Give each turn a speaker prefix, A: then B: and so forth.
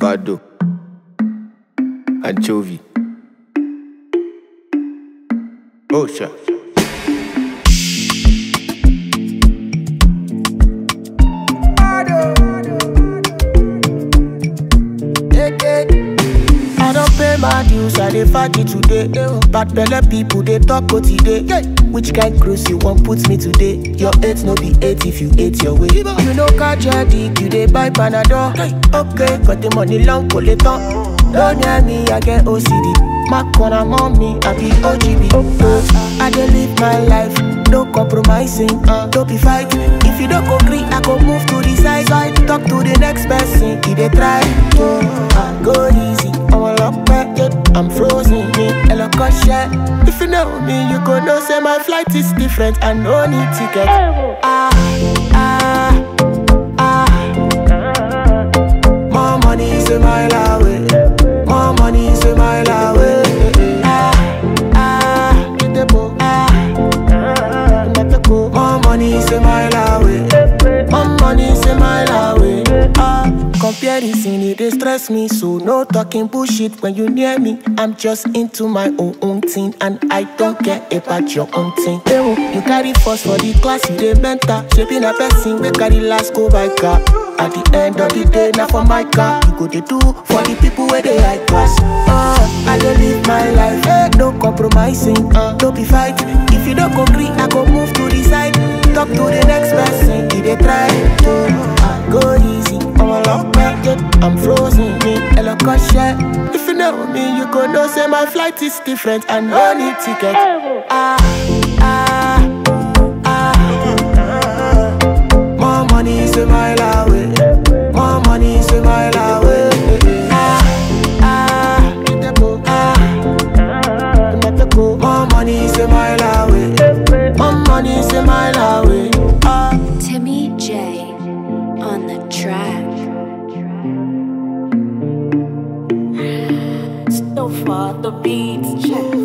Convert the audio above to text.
A: avocado, anchovy. Oh, shit.
B: I don't pay my dues, I dey fight it today. Bad belle people, they talk go today. Which kind cruise you want put me today? Your 8 no be 8 if you 8 your way. You know catch your dick, you dey buy Panadol. Okay, got the money long, pull it on. Don't near me, I get OCD. My corner mommy, I be OGB. I dey live my life, no compromising. Don't be fighting. If you don't agree, I go move to the side. Talk to the next person, he dey try. Go easy, I'm a lock back, I'm frozen. Hello, share. If you know me, you go know say my flight is different. I no need ticket. More money is a mile away. More money is a mile away. More money is a mile away. More money is a mile away. Comparison, it dey stress me. So no talking bullshit when you near me. I'm just into my own thing, and I don't care about your own thing. You carry first for the class, you dey mentor. Shaping a person, we carry last go by car. At the end of the day, now for my car, you go dey do for the people where they high class. I dey live my life, no compromising. Don't be fighting. If you don't agree, I go move to the side. Talk to the next person, he dey try to go easy. I'm a lock back, I'm frozen. Hello, share. If you know me, you go know say my flight is different. I no need ticket. More money is a mile away. More money is a mile away. More money is a mile away. More money is a mile away.
C: Timmy J on the track.
D: So far the beats check.